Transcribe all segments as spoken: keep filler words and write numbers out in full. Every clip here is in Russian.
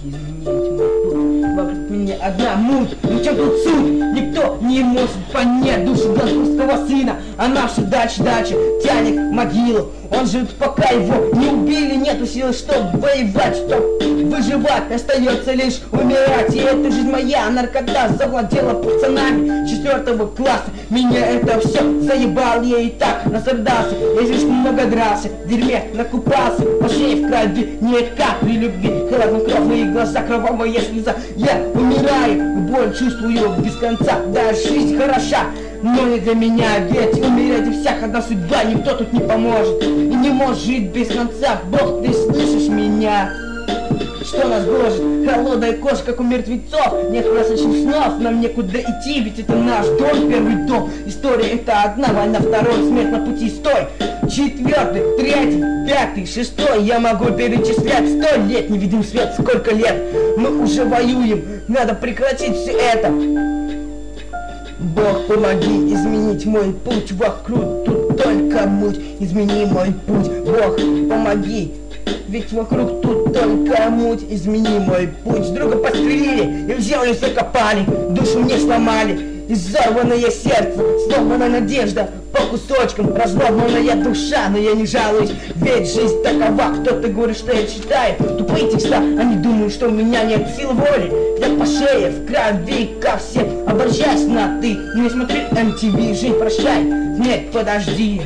изменить мой путь. Вокруг меня одна муть, ну в чем тут суть? Никто не может понять душу господского сына. А наша дача, дача тянет в могилу. Он живет, пока его не убили. Нету силы, чтобы воевать, чтоб выживать. Остается лишь умирать. И эта жизнь моя, наркота завладела пацанами четвертого класса. Меня это все заебало, я и так насаждался. Я слишком много дрался, в дерьме накупался. По шее в крови, не капли любви. Хладнокровные глаза, кровавая слеза. Я умираю, боль чувствую без конца. Да, жизнь хороша, но не для меня. Ведь умереть у всех одна судьба. Никто тут не поможет и не может жить без конца. Бог, ты слышишь меня? Что нас гложет? Холодная кожа, как у мертвецов. Нет красочных снов, нам некуда идти. Ведь это наш дом, первый дом. История это одна, война второй, смерть на пути, стой. Четвертый, третий, пятый, шестой. Я могу перечислять сто лет. Не видим свет, сколько лет мы уже воюем. Надо прекратить все это. Бог, помоги изменить мой путь. Вокруг тут только муть. Измени мой путь. Бог, помоги. Ведь вокруг тут только муть. Измени мой путь. Друга подстрелили и в землю закопали. Душу мне сломали. Изорванное сердце, сломанная надежда. По кусочкам разломанная душа. Но я не жалуюсь, ведь жизнь такова. Кто-то говорит, что я читаю тупые текста. Они думают, что у меня нет сил воли. Я по шее в крови ко всем обращаюсь на ты. Не смотри эм ти ви, жизнь прощай. Нет, подожди.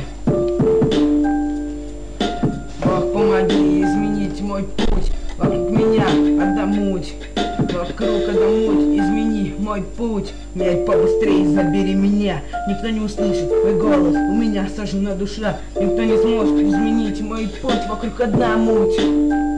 Бог, помоги изменить мой путь. Вокруг меня одна муть. Вокруг одна муть, измени мой путь. Менять побыстрее, забери меня. Никто не услышит мой голос, у меня сожжена душа. Никто не сможет изменить мой путь. Вокруг одна муть.